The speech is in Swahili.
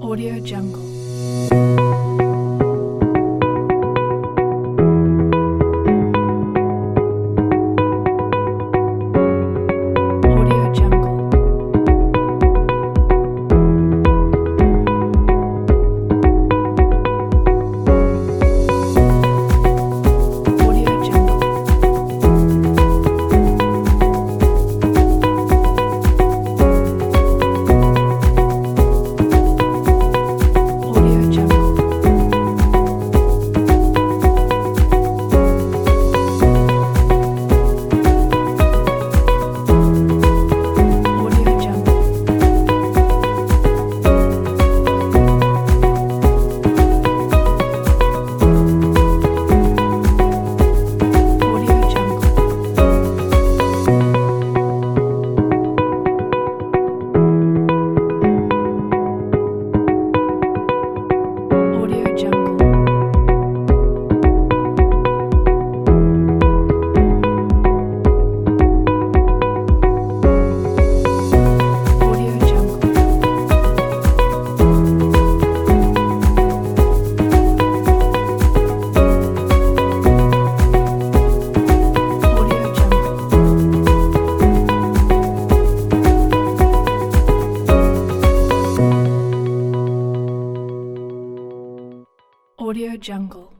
Audio Jungle. Audio Jungle. Audio Jungle. Audio Jungle. Audio Jungle. Audio Jungle. Audio Jungle. Audio Jungle. Audio Jungle. Audio Jungle.